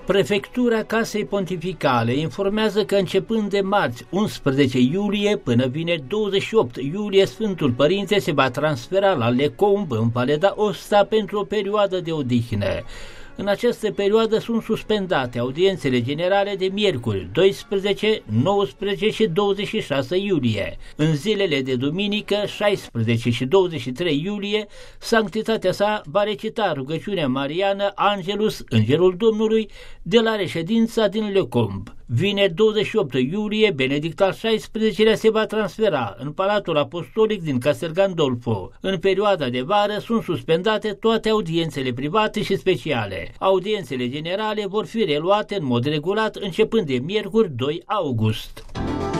Prefectura Casei Pontificale informează că începând de marți 11 iulie până vineri 28 iulie, Sfântul Părinte se va transfera la Lecomb, în Paleda Osta, pentru o perioadă de odihnă. În această perioadă sunt suspendate audiențele generale de miercuri 12, 19 și 26 iulie. În zilele de duminică 16 și 23 iulie, Sanctitatea sa va recita rugăciunea mariană Angelus, Îngerul Domnului, de la reședința din Lecomb. Vineri 28 iulie, Benedict al XVI-lea se va transfera în Palatul Apostolic din Castel Gandolfo. În perioada de vară sunt suspendate toate audiențele private și speciale. Audiențele generale vor fi reluate în mod regulat începând de miercuri 2 august.